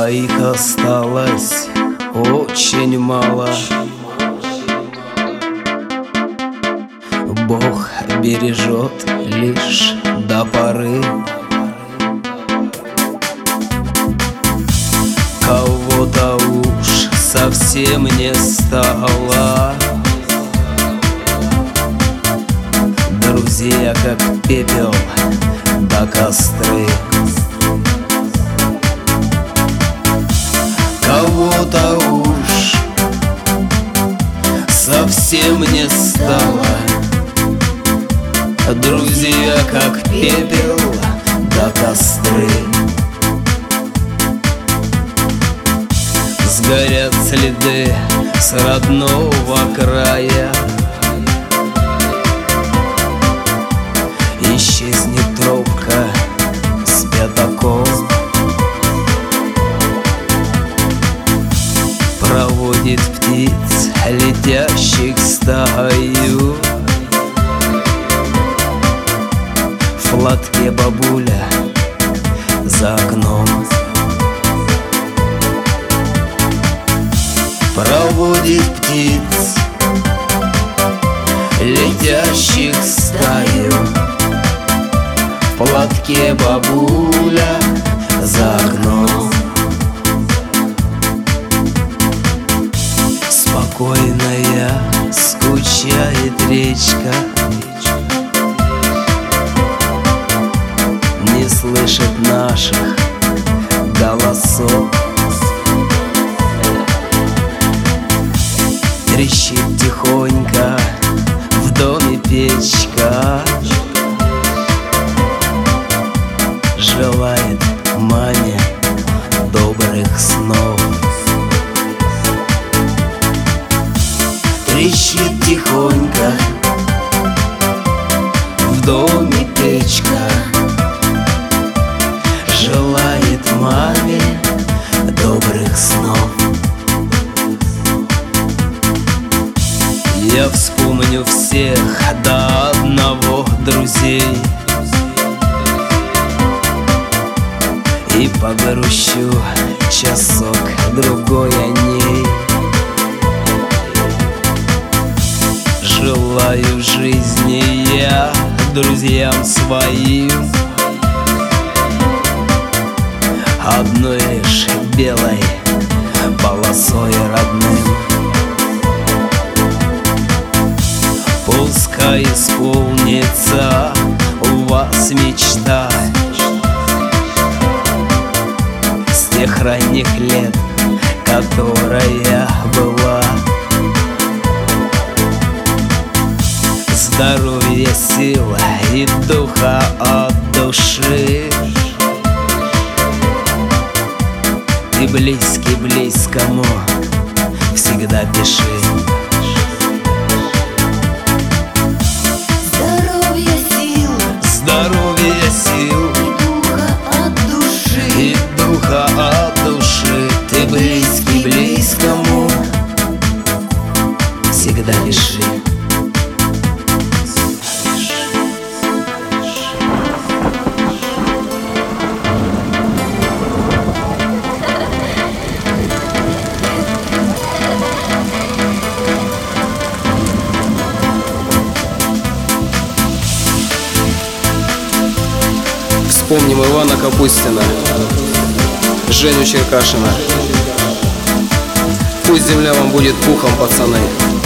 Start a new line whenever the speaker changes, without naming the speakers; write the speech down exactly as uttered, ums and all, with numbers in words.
а их осталось очень мало. Бог бережет лишь до поры. Кого-то уж совсем не стало. Друзья, как пепел да костры. Кого-то уж совсем не стало. Друзья, как пепел да костры. Сгорят следы с родного края. Исчезнет тропка с пятаком. Проводит птиц, летящих стаю. В платке бабуля за окном. Проводит птиц, летящих стаю. В платке бабуля за окном. Спокойная скучает речка, не слышит наших голосов. Трещит тихонько в доме печка. Желает маме добрых снов. Трещит тихонько в доме печка. Желает маме добрых снов. Я вспомню всех до одного друзей и погрущу часок-другой о ней. Желаю жизни я друзьям своим одной лишь белой полосой родным. Пускай исполнится у вас мечта с тех ранних лет, которая была. Здоровья, сила и духа от души. Ты близкий близкому всегда пиши. Здоровья, сил и духа от души. Ты близкий близкому всегда пиши.
Вспомним Ивана Капустина, Женю Черкашина. Пусть земля вам будет пухом, пацаны.